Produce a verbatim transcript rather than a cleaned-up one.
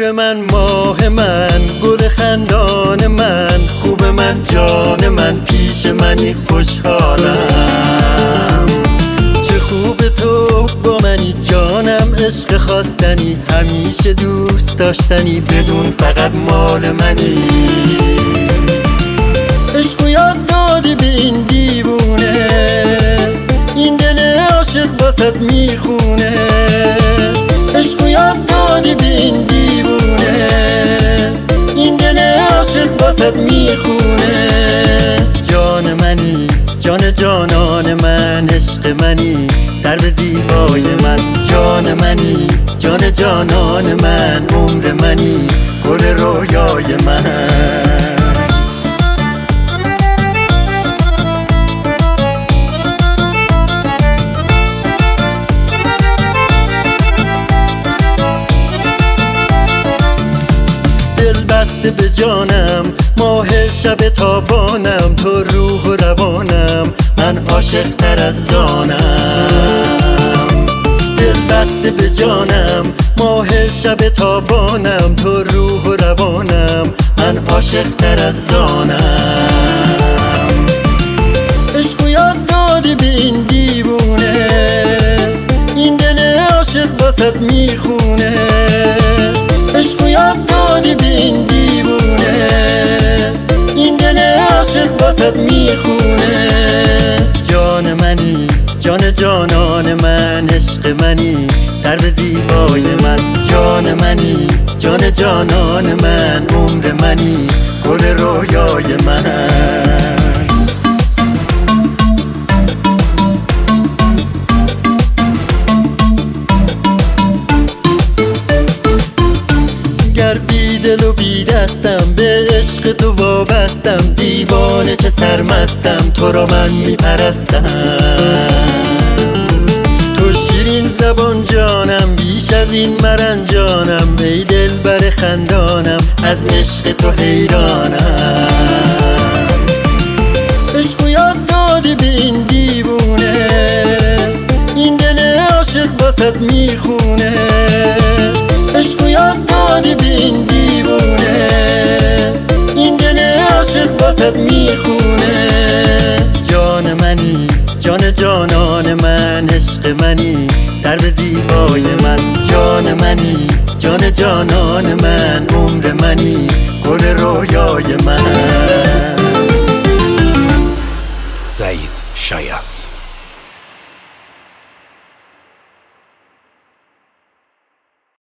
نور من، ماه من، گل خندان من، خوب من، جان من، پیش منی خوشحالم. چه خوب تو با منی جانم، عشق خواستنی، همیشه دوست داشتنی، بدون فقط مال منی. عشق و یاد دادی به این دیوونه، این دل عاشق واسط میخونه. عشق و یاد دادی به این دیوونه، این دل عاشق واسط میخونه. جان منی، جان جانان من، عشق منی، سر به زیبای من. جان منی، جان جانان من، عمر منی، گل رویای من. دل بسته به جانم، ماه شب تابانم، تو روح و روانم، من عاشق تر از زانم. دل بسته به جانم، ماه شب تابانم، تو روح و روانم، من عاشق تر از زانم. عشق و یاد دادی به این دیوونه، این دل عاشق واسط میخونه. عشق و یاد دادی به این دیوونه، این دل عاشق واسط میخونه. جان منی، جان جانان من، عشق منی، سر به زیبای من. جان منی، جان جانان من، عمر منی، گل رویای من. بی دل و بی دستم، به عشق تو وابستم، دیوانه چه سرمستم، تو را من میپرستم. تو شیرین زبان جانم، بیش از این مرنجانم، ای دل بر خندانم، از عشق تو حیرانم. عشق و یاد دادی به این دیوونه، این دل عاشق واسط میخونه. عشق و یاد دادی به این دیوونه، این دل عاشق واسط میخونه. جان منی، جان جانان من، عشق منی، سر به زیبای من. جان منی، جان جانان من، عمر منی، گل رویای من.